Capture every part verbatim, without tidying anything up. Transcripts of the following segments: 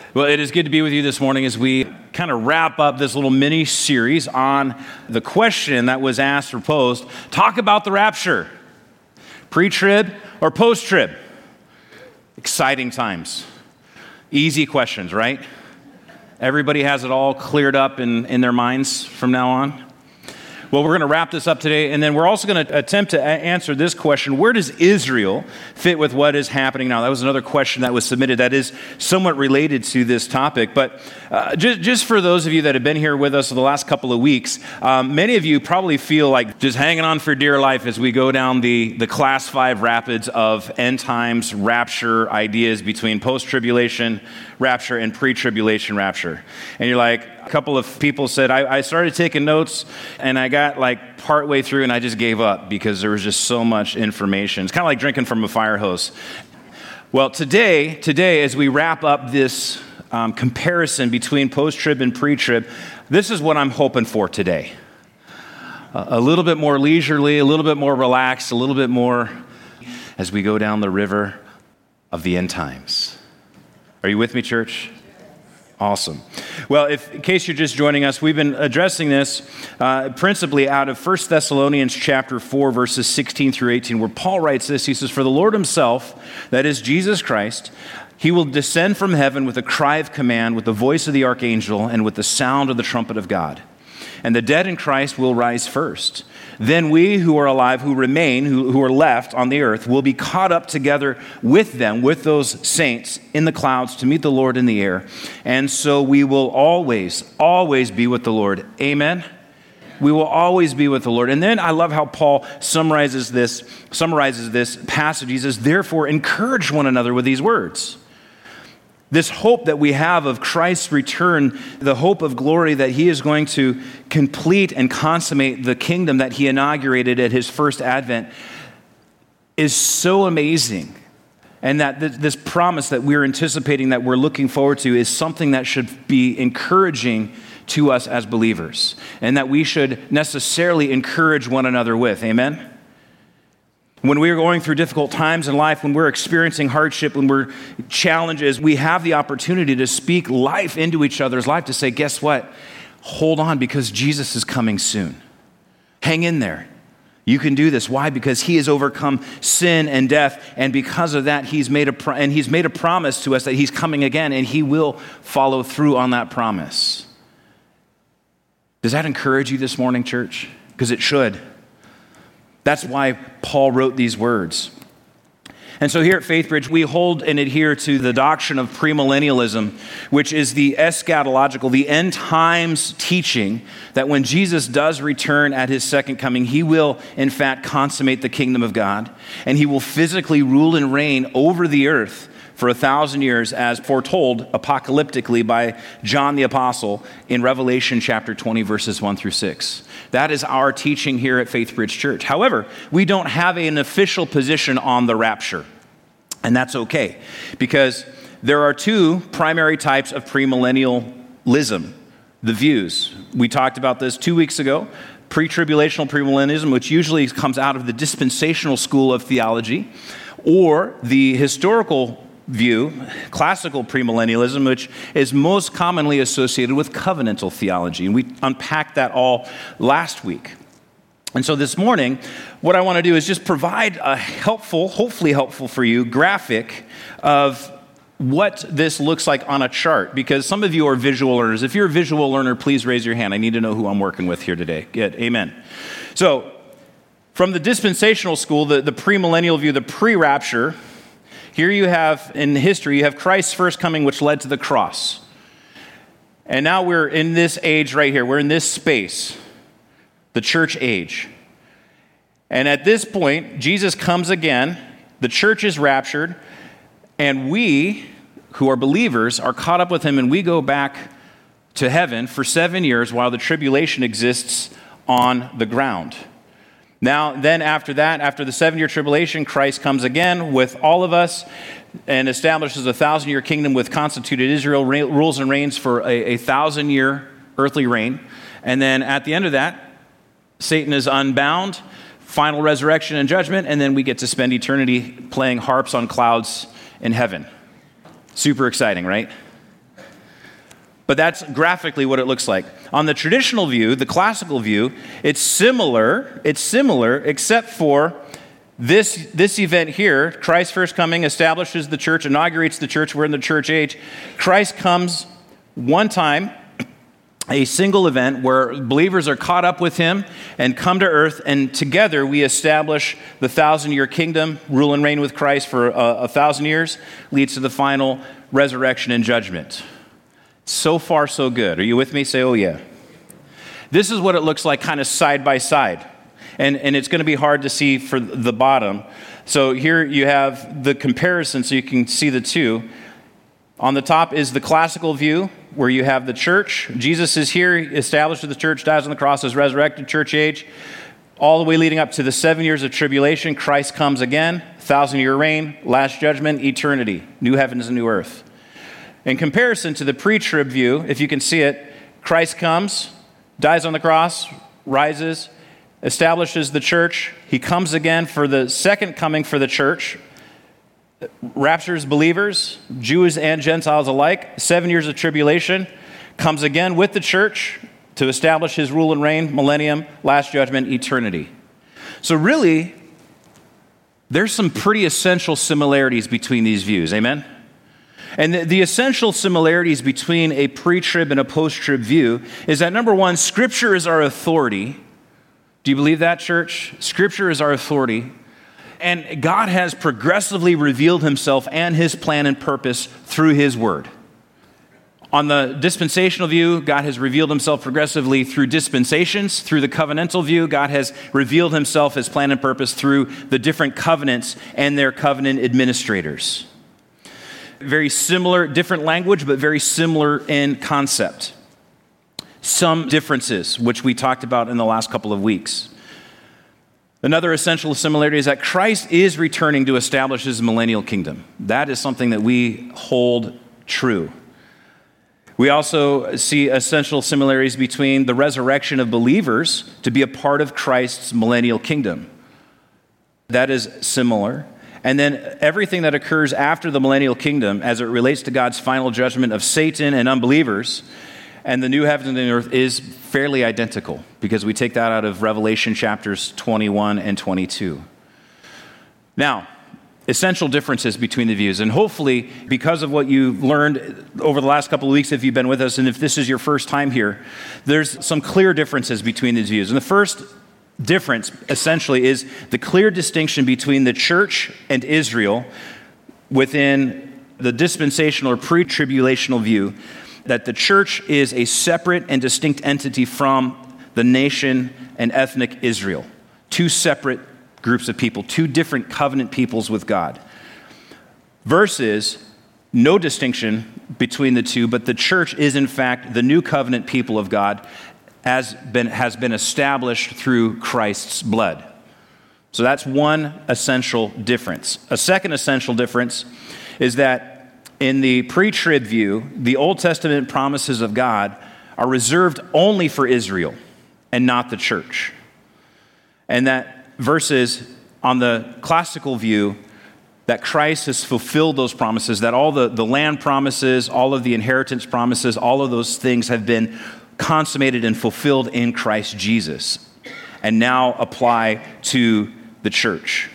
Well, it is good to be with you this morning as we kind of wrap up this little mini series on the question that was asked or posed. Talk about the rapture. Pre-trib or post-trib? Exciting times. Easy questions, right? Everybody has it all cleared up in, in their minds from now on. Well, we're going to wrap this up today, and then we're also going to attempt to a- answer this question: where does Israel fit with what is happening now? That was another question that was submitted that is somewhat related to this topic. But uh, just, just for those of you that have been here with us for the last couple of weeks, um, many of you probably feel like just hanging on for dear life as we go down the, the class five rapids of end times rapture ideas between post-tribulation rapture and pre-tribulation rapture. And you're like, a couple of people said, I, I started taking notes and I got like partway through and I just gave up because there was just so much information. It's kind of like drinking from a fire hose. Well, today, today as we wrap up this um, comparison between post-trib and pre-trib, this is what I'm hoping for today. Uh, a little bit more leisurely, a little bit more relaxed, a little bit more as we go down the river of the end times. Are you with me, church? Awesome. Well, if, in case you're just joining us, we've been addressing this uh, principally out of First Thessalonians chapter four, verses sixteen through eighteen, where Paul writes this. He says, "For the Lord himself, that is Jesus Christ, he will descend from heaven with a cry of command, with the voice of the archangel, and with the sound of the trumpet of God. And the dead in Christ will rise first. Then we who are alive, who remain, who, who are left on the earth, will be caught up together with them, with those saints in the clouds to meet the Lord in the air. And so we will always, always be with the Lord." Amen? We will always be with the Lord. And then I love how Paul summarizes this, summarizes this passage. He says, "Therefore, encourage one another with these words." This hope that we have of Christ's return, the hope of glory that he is going to complete and consummate the kingdom that he inaugurated at his first advent, is so amazing. And that th- this promise that we're anticipating, that we're looking forward to, is something that should be encouraging to us as believers, and that we should necessarily encourage one another with. Amen? When we are going through difficult times in life, when we're experiencing hardship, when we're challenges, we have the opportunity to speak life into each other's life, to say, guess what? Hold on, because Jesus is coming soon. Hang in there. You can do this. Why? Because he has overcome sin and death, and because of that, he's made a pro- and he's made a promise to us that he's coming again, and he will follow through on that promise. Does that encourage you this morning, church? Because it should. That's why Paul wrote these words. And so here at FaithBridge, we hold and adhere to the doctrine of premillennialism, which is the eschatological, the end times teaching that when Jesus does return at his second coming, he will, in fact, consummate the kingdom of God, and he will physically rule and reign over the earth for a thousand years, as foretold apocalyptically by John the Apostle in Revelation chapter twenty, verses one through six. That is our teaching here at FaithBridge Church. However, we don't have an official position on the rapture, and that's okay, because there are two primary types of premillennialism, the views. We talked about this two weeks ago. Pre-tribulational premillennialism, which usually comes out of the dispensational school of theology, or the historical view, classical premillennialism, which is most commonly associated with covenantal theology. And we unpacked that all last week. And so this morning, what I want to do is just provide a helpful, hopefully helpful for you, graphic of what this looks like on a chart, because some of you are visual learners. If you're a visual learner, please raise your hand. I need to know who I'm working with here today. Good, amen. So from the dispensational school, the, the premillennial view, the pre-rapture, here you have, in history, you have Christ's first coming, which led to the cross. And now we're in this age right here. We're in this space, the church age. And at this point, Jesus comes again, the church is raptured, and we, who are believers, are caught up with him, and we go back to heaven for seven years while the tribulation exists on the ground. Now, then after that, after the seven-year tribulation, Christ comes again with all of us and establishes a thousand-year kingdom with constituted Israel, rules and reigns for a, a thousand-year earthly reign. And then at the end of that, Satan is unbound, final resurrection and judgment, and then we get to spend eternity playing harps on clouds in heaven. Super exciting, right? But that's graphically what it looks like. On the traditional view, the classical view, it's similar, it's similar except for this, this event here. Christ's first coming establishes the church, inaugurates the church. We're in the church age. Christ comes one time, a single event where believers are caught up with him and come to earth, and together we establish the thousand-year kingdom, rule and reign with Christ for a, a thousand years, leads to the final resurrection and judgment. So far, so good. Are you with me? Say, oh yeah. This is what it looks like kind of side by side. And, and it's going to be hard to see for the bottom. So here you have the comparison so you can see the two. On the top is the classical view where you have the church. Jesus is here, established the church, dies on the cross, is resurrected, church age. All the way leading up to the seven years of tribulation, Christ comes again, thousand-year reign, last judgment, eternity, new heavens and new earth. In comparison to the pre-trib view, if you can see it, Christ comes, dies on the cross, rises, establishes the church. He comes again for the second coming for the church, raptures believers, Jews and Gentiles alike, seven years of tribulation, comes again with the church to establish his rule and reign, millennium, last judgment, eternity. So really, there's some pretty essential similarities between these views, amen? And the, the essential similarities between a pre-trib and a post-trib view is that, number one, Scripture is our authority. Do you believe that, church? Scripture is our authority. And God has progressively revealed himself and his plan and purpose through his word. On the dispensational view, God has revealed himself progressively through dispensations. Through the covenantal view, God has revealed himself, his plan and purpose through the different covenants and their covenant administrators. Very similar, different language, but very similar in concept. Some differences, which we talked about in the last couple of weeks. Another essential similarity is that Christ is returning to establish his millennial kingdom. That is something that we hold true. We also see essential similarities between the resurrection of believers to be a part of Christ's millennial kingdom. That is similar. And then everything that occurs after the millennial kingdom as it relates to God's final judgment of Satan and unbelievers and the new heavens and the earth is fairly identical because we take that out of Revelation chapters twenty-one and twenty-two. Now, essential differences between the views. And hopefully, because of what you've learned over the last couple of weeks, if you've been with us, and if this is your first time here, there's some clear differences between these views. And the first difference, essentially, is the clear distinction between the church and Israel within the dispensational or pre-tribulational view, that the church is a separate and distinct entity from the nation and ethnic Israel. Two separate groups of people, two different covenant peoples with God. Versus no distinction between the two, but the church is in fact the new covenant people of God has been, has been established through Christ's blood. So that's one essential difference. A second essential difference is that in the pre-trib view, the Old Testament promises of God are reserved only for Israel and not the church. And that versus on the classical view, that Christ has fulfilled those promises, that all the, the land promises, all of the inheritance promises, all of those things have been consummated and fulfilled in Christ Jesus and now apply to the church.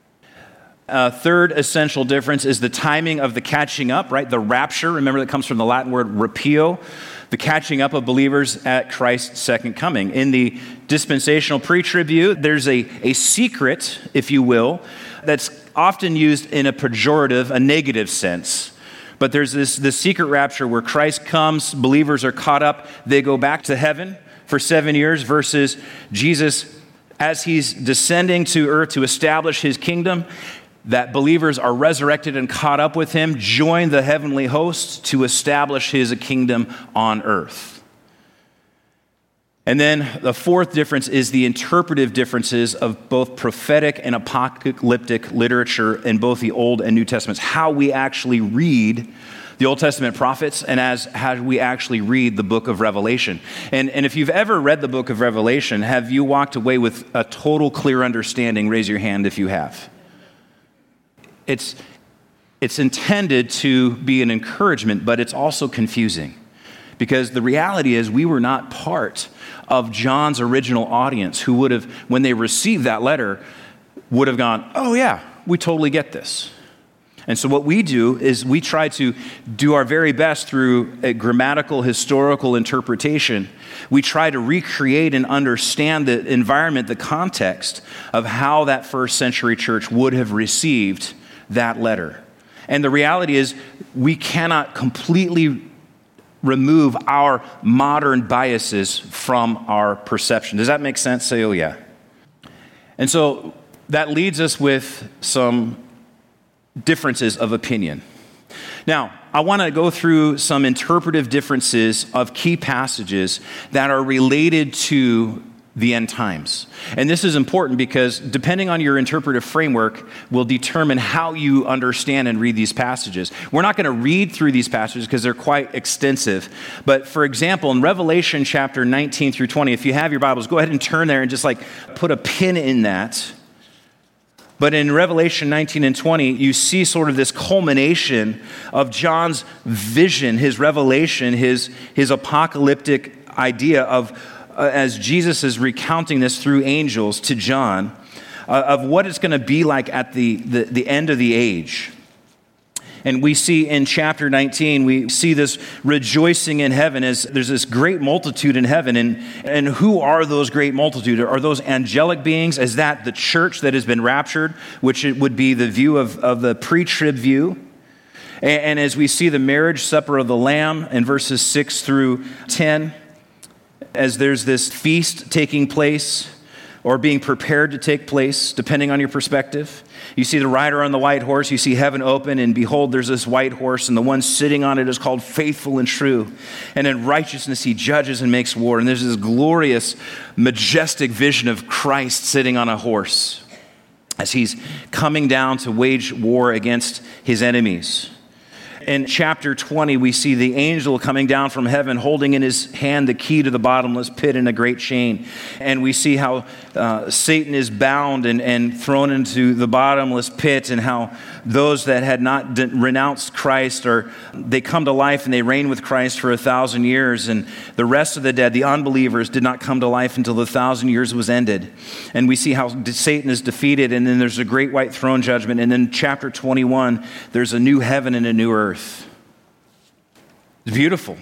A third essential difference is the timing of the catching up, right? The rapture, remember that comes from the Latin word rapio, the catching up of believers at Christ's second coming. In the dispensational pre-trib view, there's a, a secret, if you will, that's often used in a pejorative, a negative sense. But there's this, this secret rapture where Christ comes, believers are caught up, they go back to heaven for seven years versus Jesus, as he's descending to earth to establish his kingdom, that believers are resurrected and caught up with him, join the heavenly hosts to establish his kingdom on earth. And then the fourth difference is the interpretive differences of both prophetic and apocalyptic literature in both the Old and New Testaments. How we actually read the Old Testament prophets and as how we actually read the book of Revelation. And, and if you've ever read the book of Revelation, have you walked away with a total clear understanding? Raise your hand if you have. It's, it's intended to be an encouragement, but it's also confusing. Because the reality is we were not part of John's original audience who would have, when they received that letter, would have gone, oh yeah, we totally get this. And so what we do is we try to do our very best through a grammatical, historical interpretation. We try to recreate and understand the environment, the context of how that first century church would have received that letter. And the reality is we cannot completely remove our modern biases from our perception. Does that make sense? Say, oh yeah. And so that leads us with some differences of opinion. Now, I want to go through some interpretive differences of key passages that are related to the end times. And this is important because depending on your interpretive framework will determine how you understand and read these passages. We're not going to read through these passages because they're quite extensive. But for example, in Revelation chapter nineteen through twenty, if you have your Bibles, go ahead and turn there and just like put a pin in that. But in Revelation nineteen and twenty, you see sort of this culmination of John's vision, his revelation, his, his apocalyptic idea of, uh, as Jesus is recounting this through angels to John, uh, of what it's going to be like at the, the, the end of the age. And we see in chapter nineteen, we see this rejoicing in heaven as there's this great multitude in heaven. And, and who are those great multitude? Are those angelic beings? Is that the church that has been raptured, which it would be the view of, of the pre-trib view? And, and as we see the marriage supper of the Lamb in verses six through ten, as there's this feast taking place or being prepared to take place, depending on your perspective. You see the rider on the white horse, you see heaven open, and behold, there's this white horse, and the one sitting on it is called Faithful and True. And in righteousness he judges and makes war. And there's this glorious, majestic vision of Christ sitting on a horse as he's coming down to wage war against his enemies. In chapter twenty, we see the angel coming down from heaven, holding in his hand the key to the bottomless pit and a great chain. And we see how uh, Satan is bound and, and thrown into the bottomless pit, and how those that had not de- renounced Christ, or they come to life and they reign with Christ for a thousand years. And the rest of the dead, the unbelievers, did not come to life until the thousand years was ended. And we see how Satan is defeated, and then there's a great white throne judgment. And then chapter twenty-one, there's a new heaven and a new earth. It's beautiful.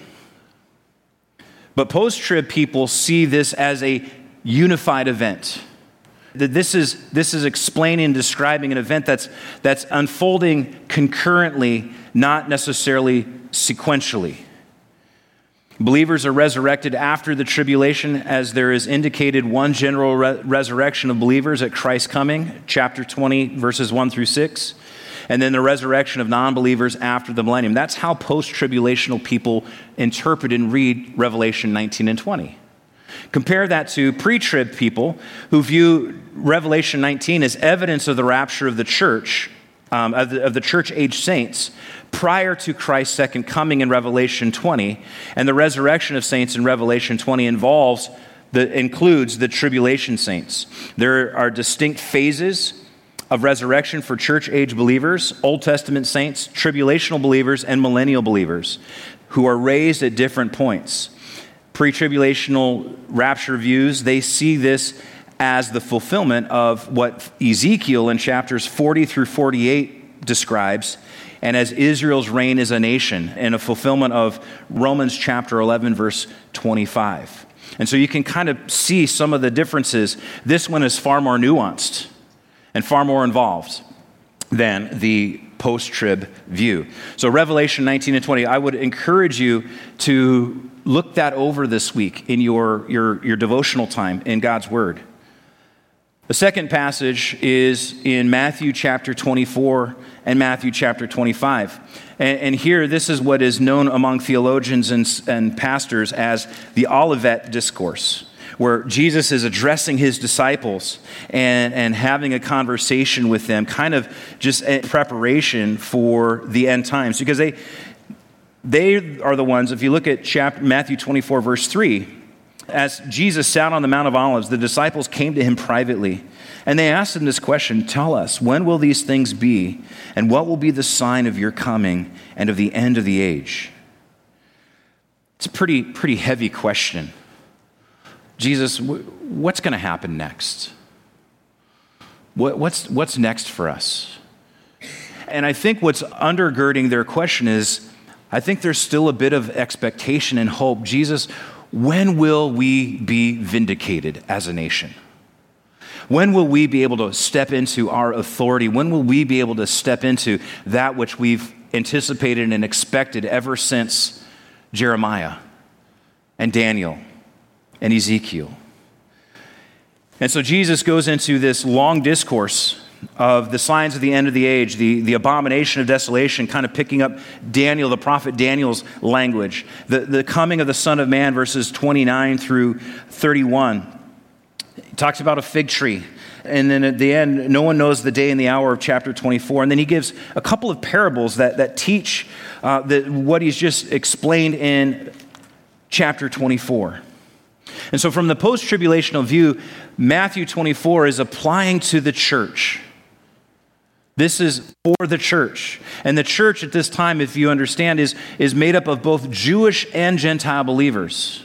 But post-trib people see this as a unified event. That this is this is explaining and describing an event that's that's unfolding concurrently, not necessarily sequentially. Believers are resurrected after the tribulation, as there is indicated one general re- resurrection of believers at Christ's coming, chapter twenty, verses one through six. And then the resurrection of non-believers after the millennium. That's how post-tribulational people interpret and read Revelation nineteen and twenty. Compare that to pre-trib people who view Revelation nineteen as evidence of the rapture of the church, um, of the, of the church-age saints, prior to Christ's second coming in Revelation twenty. And the resurrection of saints in Revelation twenty involves, the, includes the tribulation saints. There are distinct phases of resurrection for church-age believers, Old Testament saints, tribulational believers, and millennial believers who are raised at different points. Pre-tribulational rapture views, they see this as the fulfillment of what Ezekiel in chapters forty through forty-eight describes, and as Israel's reign as a nation, and a fulfillment of Romans chapter eleven, verse twenty-five. And so you can kind of see some of the differences. This one is far more nuanced and far more involved than the post-trib view. So Revelation nineteen and twenty, I would encourage you to look that over this week in your, your, your devotional time in God's Word. The second passage is in Matthew chapter twenty-four and Matthew chapter twenty-five. And, and here, this is what is known among theologians and, and pastors as the Olivet Discourse, where Jesus is addressing his disciples and, and having a conversation with them, kind of just in preparation for the end times. Because they they are the ones, if you look at chapter, Matthew twenty-four, verse three, as Jesus sat on the Mount of Olives, the disciples came to him privately, and they asked him this question, "Tell us, when will these things be, and what will be the sign of your coming and of the end of the age?" It's a pretty, pretty heavy question. Jesus, what's going to happen next? What, what's, what's next for us? And I think what's undergirding their question is, I think there's still a bit of expectation and hope. Jesus, when will we be vindicated as a nation? When will we be able to step into our authority? When will we be able to step into that which we've anticipated and expected ever since Jeremiah and Daniel and Ezekiel? And so Jesus goes into this long discourse of the signs of the end of the age, the, the abomination of desolation, kind of picking up Daniel, the prophet Daniel's language, the, the coming of the Son of Man, verses twenty-nine through thirty-one. He talks about a fig tree. And then at the end, no one knows the day and the hour of chapter twenty-four. And then he gives a couple of parables that, that teach uh, the, what he's just explained in chapter twenty-four. And so from the post-tribulational view, Matthew twenty-four is applying to the church. This is for the church. And the church at this time, if you understand, is, is made up of both Jewish and Gentile believers.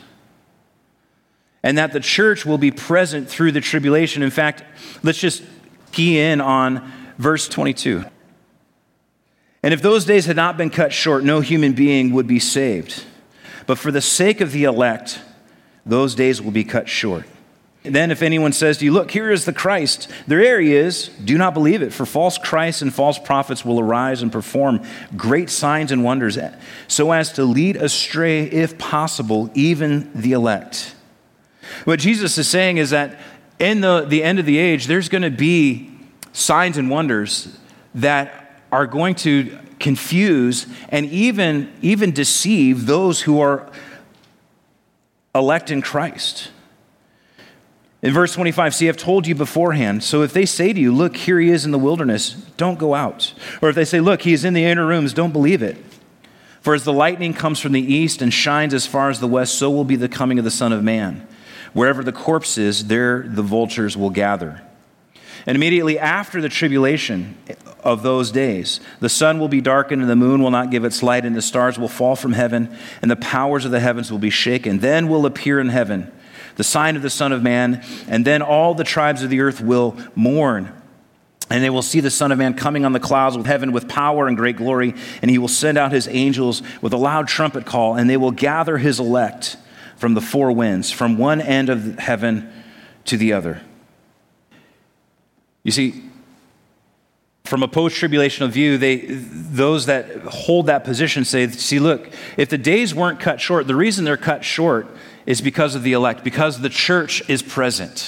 And that the church will be present through the tribulation. In fact, let's just key in on verse twenty-two. And if those days had not been cut short, no human being would be saved. But for the sake of the elect, those days will be cut short. Then if anyone says to you, look, here is the Christ, there he is, do not believe it, for false Christs and false prophets will arise and perform great signs and wonders, so as to lead astray, if possible, even the elect. What Jesus is saying is that in the, the end of the age, there's going to be signs and wonders that are going to confuse and even, even deceive those who are elect in Christ. In verse twenty-five, see, I've told you beforehand. So if they say to you, look, here he is in the wilderness, don't go out. Or if they say, look, he is in the inner rooms, don't believe it. For as the lightning comes from the east and shines as far as the west, so will be the coming of the Son of Man. Wherever the corpse is, there the vultures will gather. And immediately after the tribulation of those days, the sun will be darkened and the moon will not give its light and the stars will fall from heaven and the powers of the heavens will be shaken. Then will appear in heaven the sign of the Son of Man, and then all the tribes of the earth will mourn. And they will see the Son of Man coming on the clouds of heaven with power and great glory, and he will send out his angels with a loud trumpet call, and they will gather his elect from the four winds, from one end of heaven to the other. You see, from a post-tribulational view, they those that hold that position say, see, look, if the days weren't cut short, the reason they're cut short is because of the elect, because the church is present.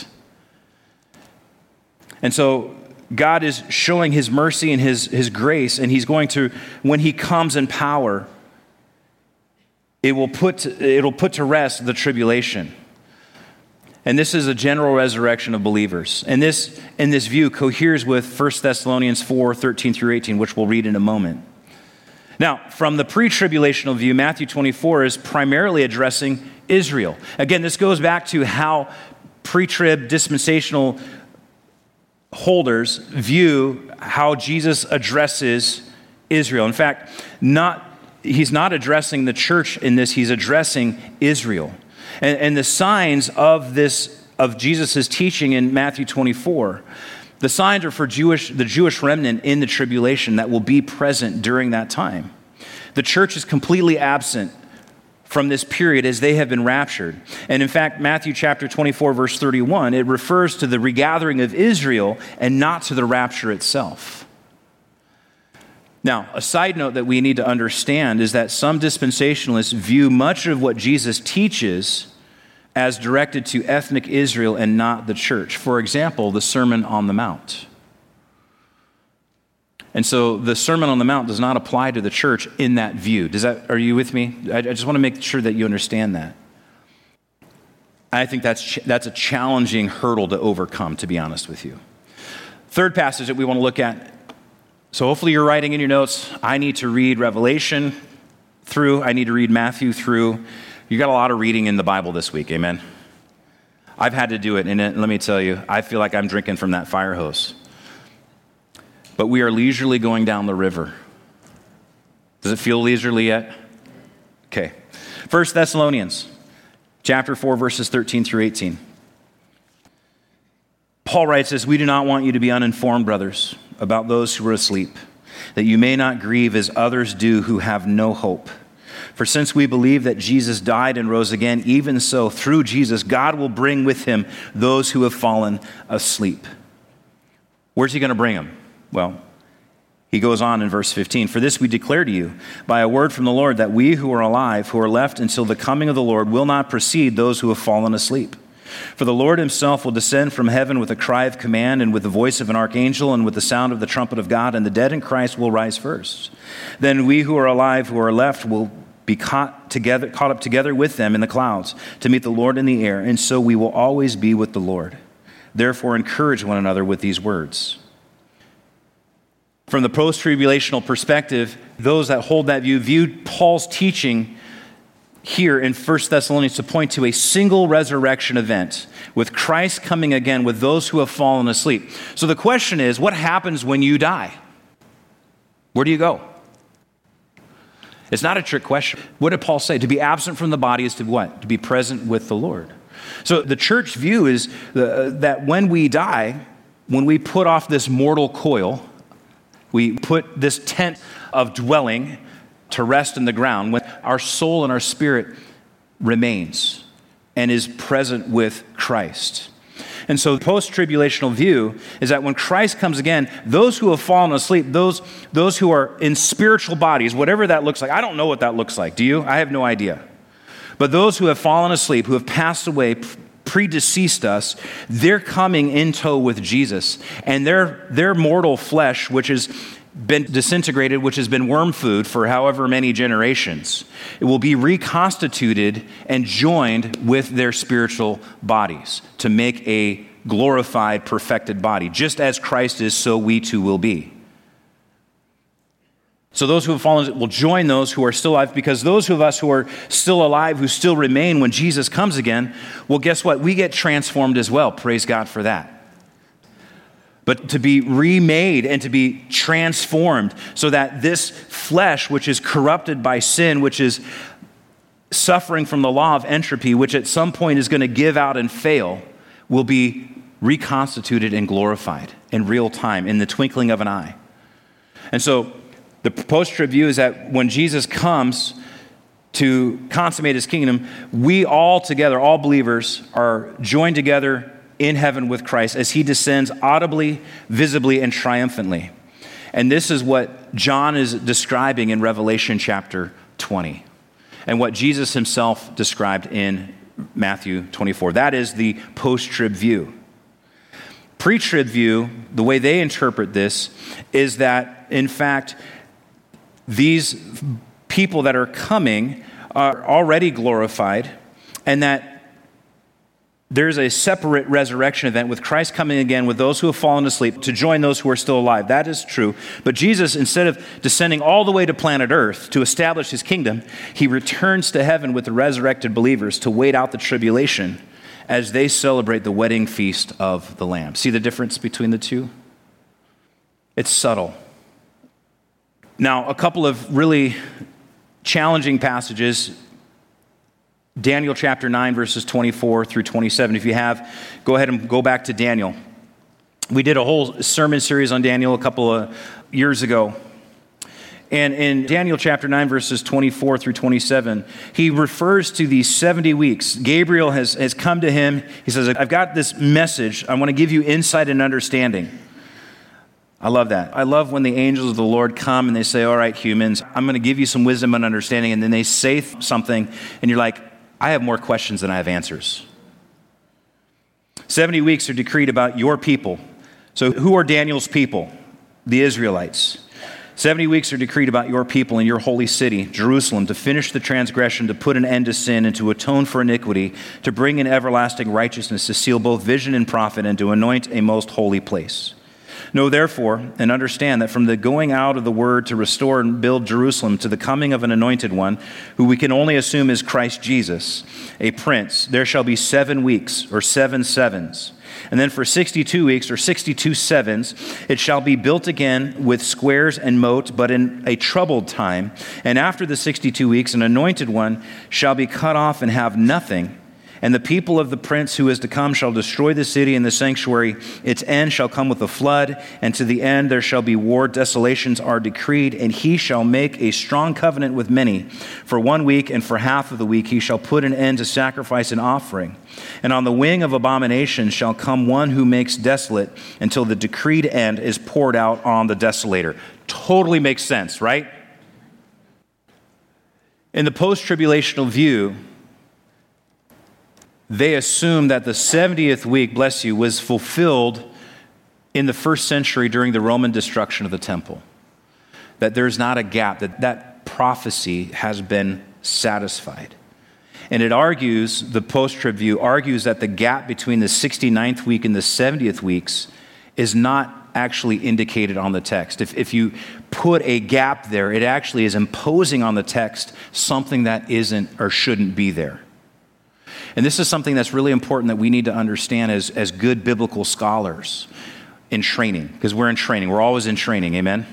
And so God is showing his mercy and his, his grace, and he's going to, when he comes in power, it will put to, it'll put to rest the tribulation. And this is a general resurrection of believers. And this, in this view, coheres with First Thessalonians four, thirteen through eighteen, which we'll read in a moment. Now, from the pre-tribulational view, Matthew twenty-four is primarily addressing Israel. Again, this goes back to how pre-trib dispensational holders view how Jesus addresses Israel. In fact, not he's not addressing the church in this, he's addressing Israel. And, and the signs of this, of Jesus' teaching in Matthew twenty-four, the signs are for Jewish, the Jewish remnant in the tribulation that will be present during that time. The church is completely absent from this period as they have been raptured. And in fact, Matthew chapter twenty-four, verse thirty-one, it refers to the regathering of Israel and not to the rapture itself. Now, a side note that we need to understand is that some dispensationalists view much of what Jesus teaches as directed to ethnic Israel and not the church. For example, the Sermon on the Mount. And so the Sermon on the Mount does not apply to the church in that view. Does that, are you with me? I, I just want to make sure that you understand that. I think that's ch- that's a challenging hurdle to overcome, to be honest with you. Third passage that we want to look at. So hopefully you're writing in your notes. I need to read Revelation through. I need to read Matthew through. You got a lot of reading in the Bible this week, amen? I've had to do it, and let me tell you, I feel like I'm drinking from that fire hose. But we are leisurely going down the river. Does it feel leisurely yet? Okay. First Thessalonians chapter four, verses thirteen through eighteen. Paul writes this, "We do not want you to be uninformed, brothers, about those who are asleep, that you may not grieve as others do who have no hope. For since we believe that Jesus died and rose again, even so, through Jesus, God will bring with him those who have fallen asleep." Where's he going to bring them? Well, he goes on in verse fifteen, "For this we declare to you by a word from the Lord, that we who are alive, who are left until the coming of the Lord, will not precede those who have fallen asleep. For the Lord himself will descend from heaven with a cry of command and with the voice of an archangel and with the sound of the trumpet of God, and the dead in Christ will rise first. Then we who are alive, who are left, will be caught together, caught up together with them in the clouds to meet the Lord in the air, and so we will always be with the Lord. Therefore, encourage one another with these words." From the post-tribulational perspective, those that hold that view viewed Paul's teaching here in First Thessalonians to point to a single resurrection event with Christ coming again with those who have fallen asleep. So the question is, what happens when you die? Where do you go? It's not a trick question. What did Paul say? To be absent from the body is to what? To be present with the Lord. So the church view is the, uh, that when we die, when we put off this mortal coil, we put this tent of dwelling to rest in the ground, when our soul and our spirit remains and is present with Christ. And so the post-tribulational view is that when Christ comes again, those who have fallen asleep, those, those who are in spiritual bodies, whatever that looks like, I don't know what that looks like. Do you? I have no idea. But those who have fallen asleep, who have passed away, predeceased us, they're coming in tow with Jesus. And their, their mortal flesh, which has been disintegrated, which has been worm food for however many generations, it will be reconstituted and joined with their spiritual bodies to make a glorified, perfected body. Just as Christ is, so we too will be. So those who have fallen will join those who are still alive, because those of us who are still alive, who still remain when Jesus comes again, well, guess what? We get transformed as well. Praise God for that. But to be remade and to be transformed so that this flesh, which is corrupted by sin, which is suffering from the law of entropy, which at some point is going to give out and fail, will be reconstituted and glorified in real time, in the twinkling of an eye. And so the post-trib view is that when Jesus comes to consummate his kingdom, we all together, all believers, are joined together in heaven with Christ as he descends audibly, visibly, and triumphantly. And this is what John is describing in Revelation chapter twenty, and what Jesus himself described in Matthew twenty-four. That is the post-trib view. Pre-trib view, the way they interpret this, is that, in fact, these people that are coming are already glorified, and that there's a separate resurrection event with Christ coming again with those who have fallen asleep to join those who are still alive. That is true. But Jesus, instead of descending all the way to planet Earth to establish his kingdom, he returns to heaven with the resurrected believers to wait out the tribulation as they celebrate the wedding feast of the Lamb. See the difference between the two? It's subtle. Now, a couple of really challenging passages. Daniel chapter nine, verses twenty-four through twenty-seven. If you have, go ahead and go back to Daniel. We did a whole sermon series on Daniel a couple of years ago. And in Daniel chapter nine, verses twenty-four through twenty-seven, he refers to these seventy weeks. Gabriel has, has come to him. He says, I've got this message. I want to give you insight and understanding. I love that. I love when the angels of the Lord come and they say, all right, humans, I'm going to give you some wisdom and understanding. And then they say something and you're like, I have more questions than I have answers. seventy weeks are decreed about your people. So who are Daniel's people? The Israelites. seventy weeks are decreed about your people in your holy city, Jerusalem, to finish the transgression, to put an end to sin, and to atone for iniquity, to bring in everlasting righteousness, to seal both vision and prophet, and to anoint a most holy place. Know therefore and understand that from the going out of the word to restore and build Jerusalem to the coming of an anointed one, who we can only assume is Christ Jesus, a prince, there shall be seven weeks or seven sevens. And then for sixty-two weeks or sixty-two sevens, it shall be built again with squares and moat, but in a troubled time. And after the sixty-two weeks, an anointed one shall be cut off and have nothing. And the people of the prince who is to come shall destroy the city and the sanctuary. Its end shall come with a flood, and to the end there shall be war. Desolations are decreed, and he shall make a strong covenant with many. For one week and for half of the week he shall put an end to sacrifice and offering. And on the wing of abomination shall come one who makes desolate until the decreed end is poured out on the desolator. Totally makes sense, right? In the post-tribulational view, they assume that the seventieth week, bless you, was fulfilled in the first century during the Roman destruction of the temple. That there's not a gap, that that prophecy has been satisfied. And it argues, the post-trib view argues that the gap between the sixty-ninth week and the seventieth weeks is not actually indicated on the text. If, if you put a gap there, it actually is imposing on the text something that isn't or shouldn't be there. And this is something that's really important that we need to understand as, as good biblical scholars in training, because we're in training. We're always in training, amen?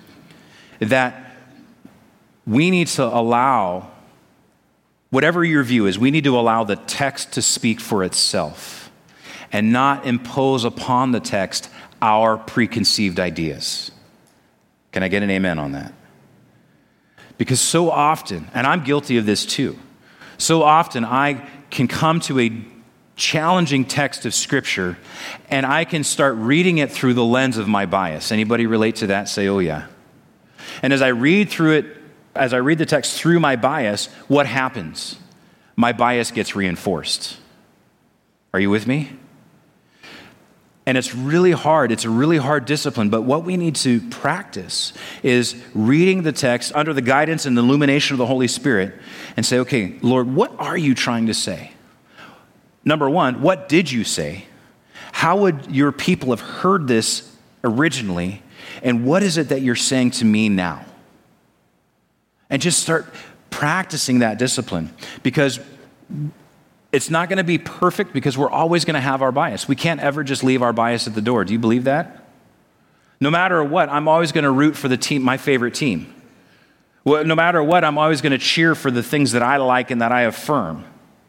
That we need to allow, whatever your view is, we need to allow the text to speak for itself and not impose upon the text our preconceived ideas. Can I get an amen on that? Because so often, and I'm guilty of this too, so often I can come to a challenging text of Scripture and I can start reading it through the lens of my bias. Anybody relate to that? Say, oh yeah. And as I read through it, as I read the text through my bias, what happens? My bias gets reinforced. Are you with me? And it's really hard. It's a really hard discipline. But what we need to practice is reading the text under the guidance and the illumination of the Holy Spirit and say, okay, Lord, what are you trying to say? Number one, what did you say? How would your people have heard this originally? And what is it that you're saying to me now? And just start practicing that discipline, because it's not going to be perfect, because we're always going to have our bias. We can't ever just leave our bias at the door. Do you believe that? No matter what, I'm always going to root for the team, my favorite team. Well, no matter what, I'm always going to cheer for the things that I like and that I affirm.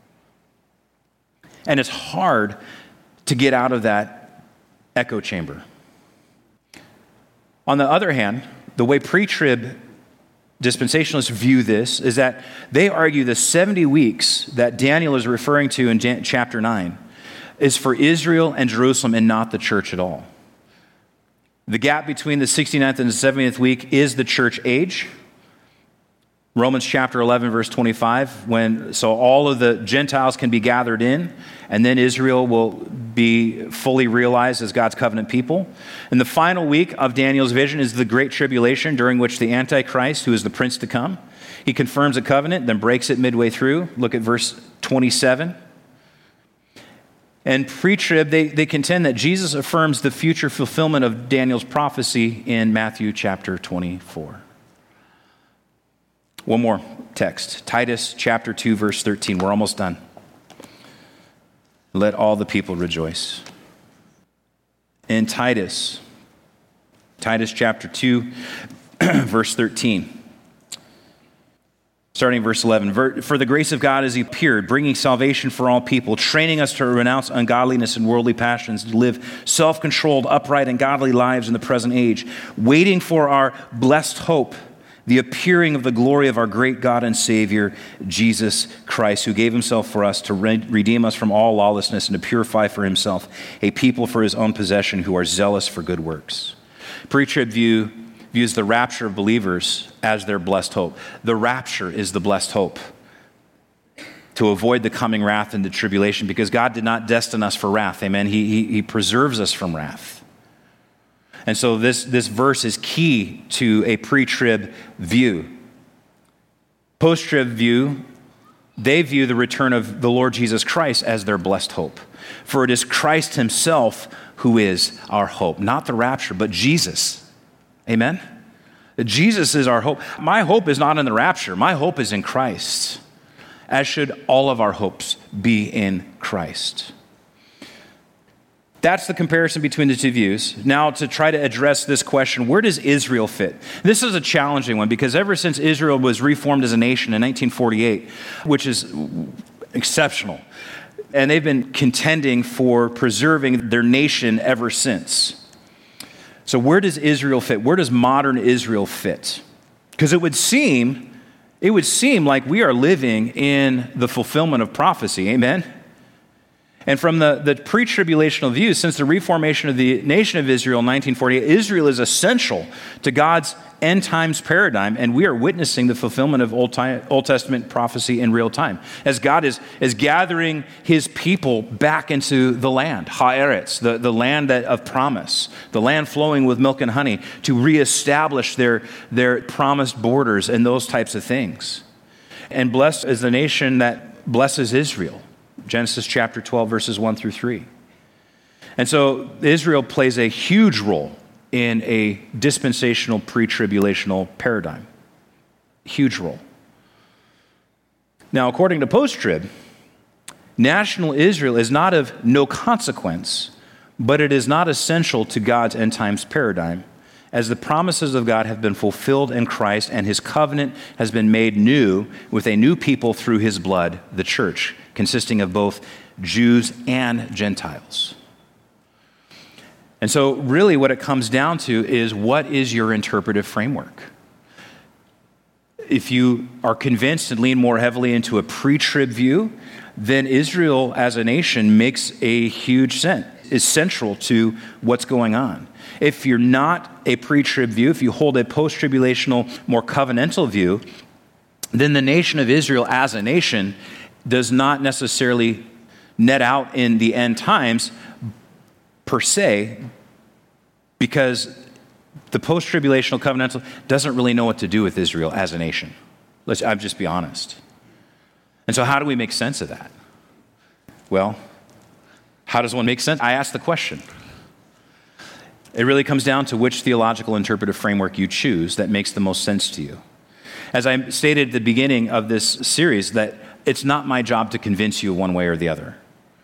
And it's hard to get out of that echo chamber. On the other hand, the way pre-trib dispensationalists view this is that they argue the seventy weeks that Daniel is referring to in chapter nine is for Israel and Jerusalem and not the church at all. The gap between the sixty-ninth and the seventieth week is the church age. Romans chapter eleven, verse twenty-five, when so all of the Gentiles can be gathered in, and then Israel will be fully realized as God's covenant people. And the final week of Daniel's vision is the Great Tribulation, during which the Antichrist, who is the prince to come, he confirms a covenant, then breaks it midway through. Look at verse twenty-seven. And pre-trib, they, they contend that Jesus affirms the future fulfillment of Daniel's prophecy in Matthew chapter twenty-four. One more text, Titus chapter two, verse thirteen. We're almost done. Let all the people rejoice. In Titus, Titus chapter two, verse thirteen. Starting verse eleven. For the grace of God has appeared, bringing salvation for all people, training us to renounce ungodliness and worldly passions, to live self-controlled, upright, and godly lives in the present age, waiting for our blessed hope, the appearing of the glory of our great God and Savior, Jesus Christ, who gave himself for us to re- redeem us from all lawlessness and to purify for himself a people for his own possession who are zealous for good works. Pre-trib view views the rapture of believers as their blessed hope. The rapture is the blessed hope to avoid the coming wrath and the tribulation, because God did not destine us for wrath. Amen. He, he, he preserves us from wrath. And so this, this verse is key to a pre-trib view. Post-trib view, they view the return of the Lord Jesus Christ as their blessed hope. For it is Christ himself who is our hope. Not the rapture, but Jesus. Amen? Jesus is our hope. My hope is not in the rapture. My hope is in Christ, as should all of our hopes be in Christ. That's the comparison between the two views. Now, to try to address this question, where does Israel fit? This is a challenging one because ever since Israel was reformed as a nation in nineteen forty-eight, which is exceptional, and they've been contending for preserving their nation ever since. So where does Israel fit? Where does modern Israel fit? Because it would seem, it would seem like we are living in the fulfillment of prophecy. Amen? And from the, the pre-tribulational view, since the reformation of the nation of Israel in nineteen forty-eight, Israel is essential to God's end times paradigm, and we are witnessing the fulfillment of Old, time, Old Testament prophecy in real time. As God is, is gathering his people back into the land, Haaretz, the, the land that, of promise, the land flowing with milk and honey, to reestablish their, their promised borders and those types of things. And blessed is the nation that blesses Israel. Genesis chapter twelve, verses one through three. And so Israel plays a huge role in a dispensational pre-tribulational paradigm. Huge role. Now, according to post-trib, national Israel is not of no consequence, but it is not essential to God's end times paradigm, as the promises of God have been fulfilled in Christ and his covenant has been made new with a new people through his blood, the church, consisting of both Jews and Gentiles. And so really what it comes down to is, what is your interpretive framework? If you are convinced and lean more heavily into a pre-trib view, then Israel as a nation makes a huge sense, is central to what's going on. If you're not a pre-trib view, if you hold a post-tribulational, more covenantal view, then the nation of Israel as a nation does not necessarily net out in the end times per se, because the post-tribulational covenantal doesn't really know what to do with Israel as a nation. Let's I'll just be honest. And so how do we make sense of that? Well, how does one make sense? I ask the question. It really comes down to which theological interpretive framework you choose that makes the most sense to you. As I stated at the beginning of this series, that it's not my job to convince you one way or the other,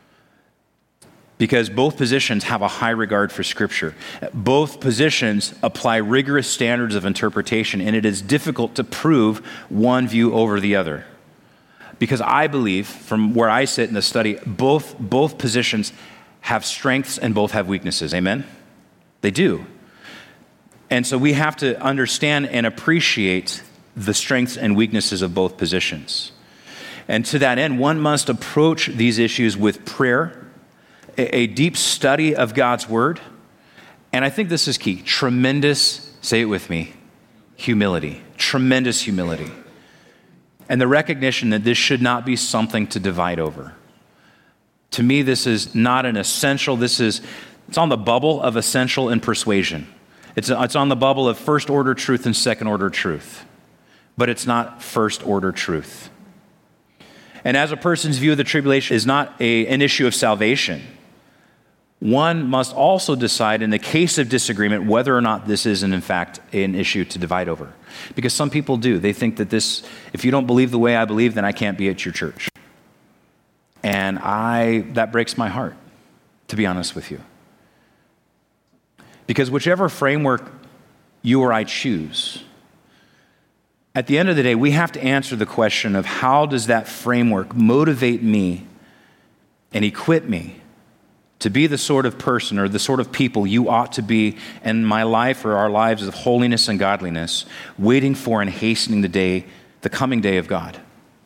because both positions have a high regard for Scripture. Both positions apply rigorous standards of interpretation, and it is difficult to prove one view over the other. Because I believe, from where I sit in the study, both, both positions have strengths and both have weaknesses. Amen? They do. And so we have to understand and appreciate the strengths and weaknesses of both positions. And to that end, one must approach these issues with prayer, a deep study of God's word, and I think this is key, tremendous, say it with me, humility, tremendous humility, and the recognition that this should not be something to divide over. To me, this is not an essential, this is, it's on the bubble of essential and persuasion. It's, it's on the bubble of first order truth and second order truth, but it's not first order truth. And as a person's view of the tribulation is not a, an issue of salvation, one must also decide in the case of disagreement whether or not this is in fact an issue to divide over. Because some people do. They think that this, if you don't believe the way I believe, then I can't be at your church. And I, that breaks my heart, to be honest with you. Because whichever framework you or I choose, at the end of the day, we have to answer the question of how does that framework motivate me and equip me to be the sort of person or the sort of people you ought to be in my life or our lives of holiness and godliness, waiting for and hastening the day, the coming day of God.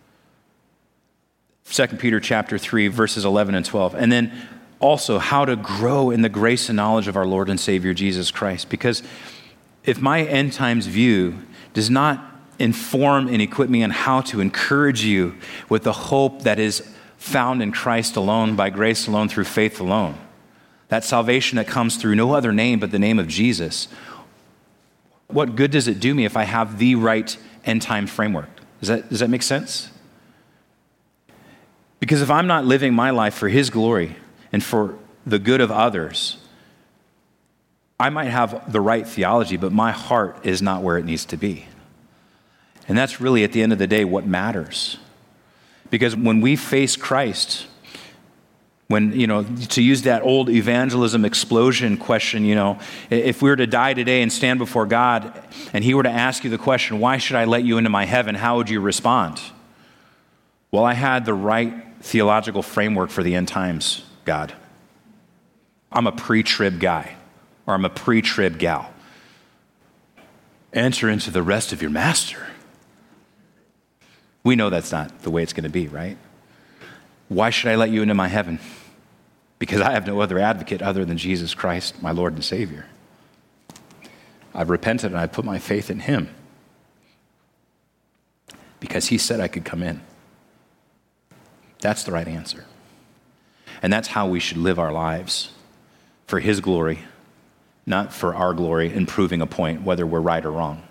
Second Peter chapter three, verses eleven and twelve. And then also how to grow in the grace and knowledge of our Lord and Savior Jesus Christ. Because if my end times view does not inform and equip me on how to encourage you with the hope that is found in Christ alone, by grace alone, through faith alone, that salvation that comes through no other name but the name of Jesus, what good does it do me if I have the right end time framework? Does that, does that make sense? Because if I'm not living my life for his glory and for the good of others, I might have the right theology, but my heart is not where it needs to be. And that's really, at the end of the day, what matters. Because when we face Christ, When, you know, to use that old evangelism explosion question, you know, if we were to die today and stand before God and he were to ask you the question, why should I let you into my heaven? How would you respond? Well, I had the right theological framework for the end times, God. I'm a pre-trib guy, or I'm a pre-trib gal. Enter into the rest of your master. We know that's not the way it's going to be, right? Why should I let you into my heaven? Because I have no other advocate other than Jesus Christ, my Lord and Savior. I've repented and I put my faith in him because he said I could come in. That's the right answer. And that's how we should live our lives, for his glory, not for our glory in proving a point, whether we're right or wrong.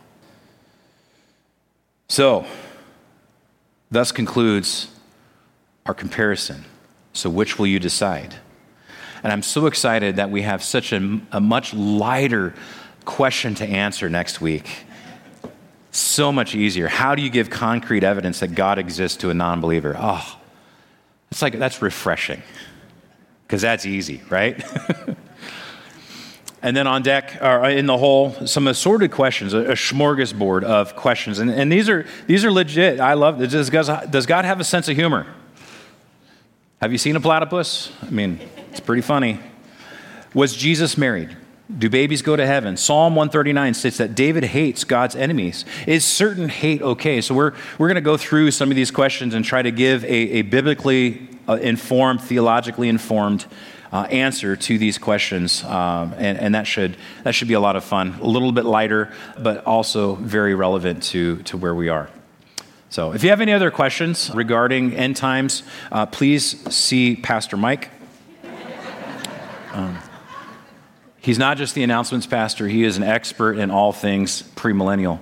So, thus concludes our comparison. So which will you decide? And I'm so excited that we have such a, a much lighter question to answer next week. So much easier. How do you give concrete evidence that God exists to a non-believer? Oh, it's like, that's refreshing. Because that's easy, right? And then on deck, or in the hole, some assorted questions, a, a smorgasbord of questions. And, and these are these are legit. I love this. Does God, does God have a sense of humor? Have you seen a platypus? I mean, it's pretty funny. Was Jesus married? Do babies go to heaven? Psalm one thirty-nine states that David hates God's enemies. Is certain hate okay? So we're we're going to go through some of these questions and try to give a, a biblically uh, informed, theologically informed uh, answer to these questions, um, and, and that should that should be a lot of fun. A little bit lighter, but also very relevant to to where we are. So if you have any other questions regarding end times, uh, please see Pastor Mike. Um, he's not just the announcements pastor. He is an expert in all things premillennial.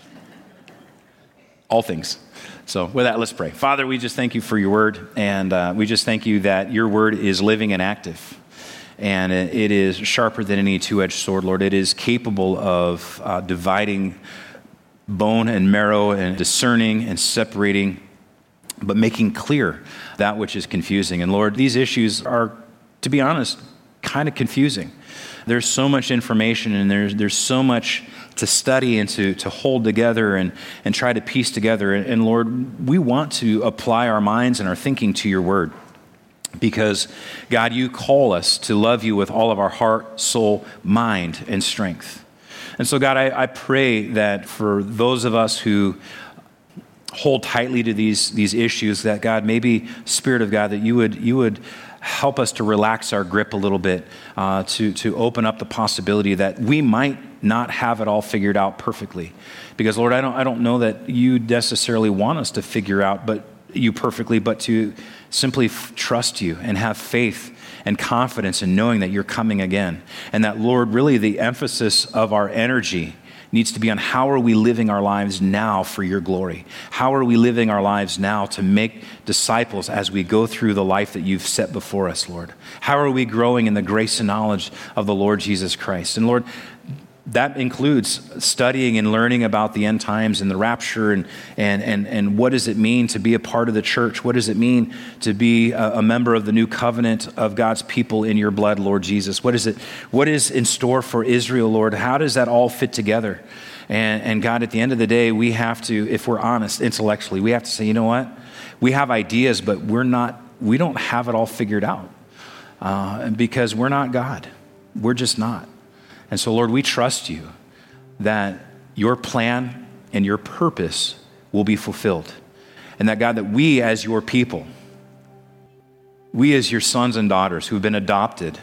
All things. So with that, let's pray. Father, we just thank you for your word, and uh, we just thank you that your word is living and active, and it is sharper than any two-edged sword, Lord. It is capable of uh, dividing bone and marrow and discerning and separating, but making clear that which is confusing. And Lord, these issues are, to be honest, kind of confusing. There's so much information, and there's there's so much to study and to, to hold together and, and try to piece together. And, and Lord, we want to apply our minds and our thinking to your word, because God, you call us to love you with all of our heart, soul, mind, and strength. And so God, I, I pray that for those of us who hold tightly to these, these issues, that God, maybe Spirit of God, that you would you would help us to relax our grip a little bit, uh, to, to open up the possibility that we might not have it all figured out perfectly. Because Lord, I don't I don't know that you necessarily want us to figure out but you perfectly, but to simply f- trust you and have faith and confidence in knowing that you're coming again. And that, Lord, really the emphasis of our energy needs to be on how are we living our lives now for your glory? How are we living our lives now to make disciples as we go through the life that you've set before us, Lord? How are we growing in the grace and knowledge of the Lord Jesus Christ? And Lord, that includes studying and learning about the end times and the rapture, and and and and what does it mean to be a part of the church? What does it mean to be a, a member of the new covenant of God's people in your blood, Lord Jesus? What is it? What is in store for Israel, Lord? How does that all fit together? And and God, at the end of the day, we have to, if we're honest intellectually, we have to say, you know what? We have ideas, but we're not. We don't have it all figured out, uh, because we're not God. We're just not. And so, Lord, we trust you that your plan and your purpose will be fulfilled. And that, God, that we as your people, we as your sons and daughters who have been adopted,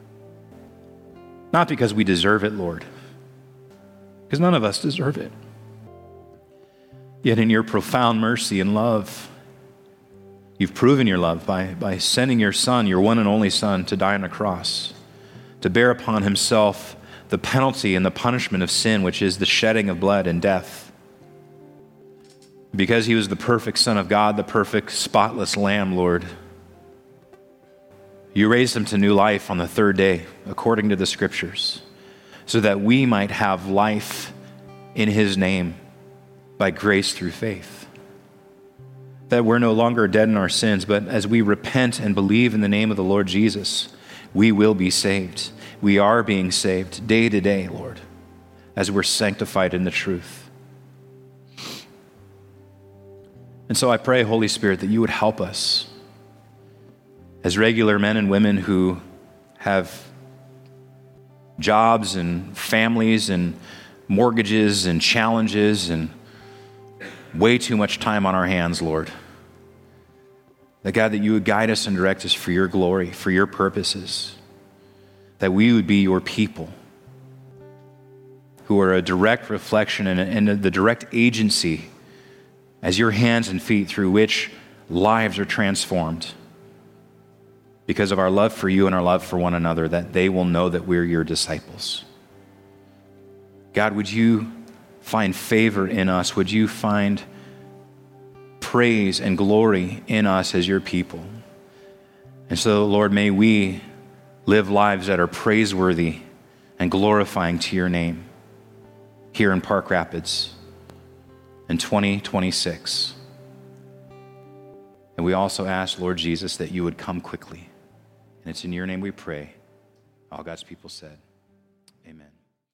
not because we deserve it, Lord, because none of us deserve it, yet in your profound mercy and love, you've proven your love by, by sending your son, your one and only son, to die on a cross, to bear upon himself the penalty and the punishment of sin, which is the shedding of blood and death. Because he was the perfect Son of God, the perfect spotless Lamb, Lord, you raised him to new life on the third day, according to the Scriptures, so that we might have life in his name by grace through faith. that we're no longer dead in our sins, but as we repent and believe in the name of the Lord Jesus, we will be saved. We are being saved day to day, Lord, as we're sanctified in the truth. And so I pray, Holy Spirit, that you would help us as regular men and women who have jobs and families and mortgages and challenges and way too much time on our hands, Lord. That God, that you would guide us and direct us for your glory, for your purposes. That we would be your people who are a direct reflection and, and the direct agency as your hands and feet through which lives are transformed because of our love for you and our love for one another, that they will know that we're your disciples. God, would you find favor in us? Would you find praise and glory in us as your people? And so, Lord, may we live lives that are praiseworthy and glorifying to your name here in Park Rapids in twenty twenty-six. And we also ask, Lord Jesus, that you would come quickly. And it's in your name we pray. All God's people said, amen.